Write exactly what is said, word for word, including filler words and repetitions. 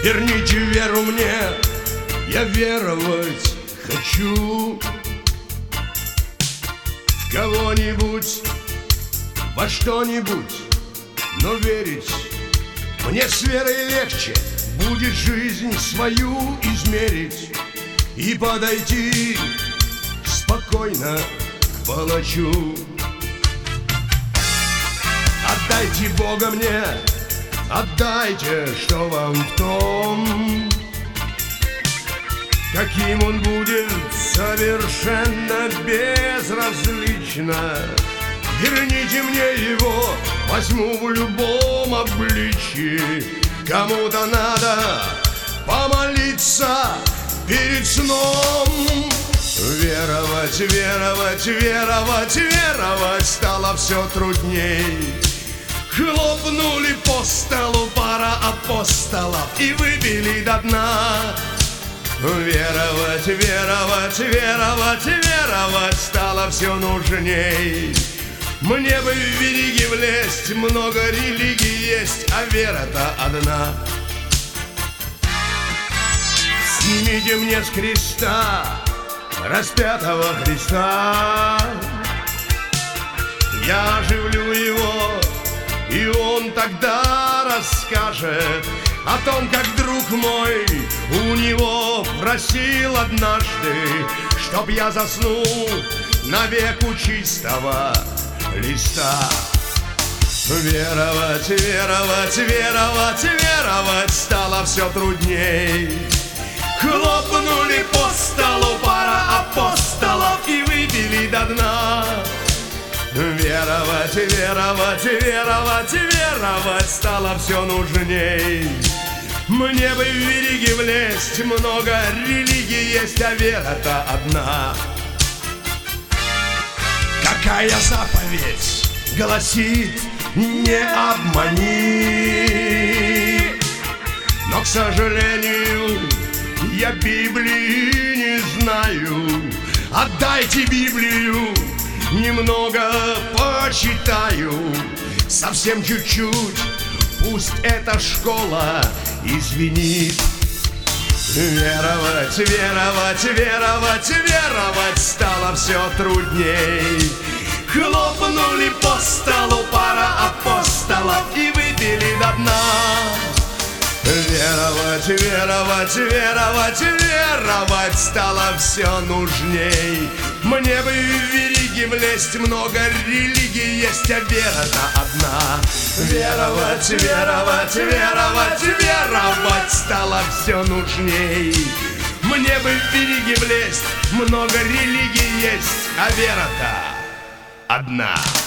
верните веру мне, я веровать хочу в кого-нибудь, во что-нибудь, но верить мне с верой легче будет жизнь свою измерить и подойти спокойно к палачу. Отдайте Бога мне, отдайте, что вам в том, каким он будет совершенно безразлично. Верните мне его, возьму в любом обличии. Кому-то надо помолиться перед сном. Веровать, веровать, веровать, веровать стало все трудней. Хлопнули по столу пара апостолов и выбили до дна. Веровать, веровать, веровать, веровать стало все нужней. Мне бы в вериги влезть, много религий есть, а вера-то одна. Снимите мне с креста распятого Христа, я оживлю его, и он тогда расскажет о том, как друг мой у него просил однажды, чтоб я заснул навек у чистого листа. Веровать, веровать, веровать, веровать стало все трудней. Хлопнули по столу пара апостолов и выбили до дна. Веровать, веровать, веровать, веровать стало все нужней. Мне бы в вериги влезть, много религий есть, а вера-то одна. Какая заповедь гласит: не обмани. Но, к сожалению, я Библии не знаю. Отдайте Библию, немного почитаю, совсем чуть-чуть, пусть эта школа извинит. Веровать, веровать, веровать, веровать стало все трудней. Хлопнули по столу пара апостолов и выпили до дна. Веровать, веровать, веровать, веровать стало все нужней. Мне бы в вериги влезть, много религий есть, а вера-то одна. Веровать, веровать, веровать, веровать стало все нужней. Мне бы в вериги влезть, много религий есть, а вера-то одна.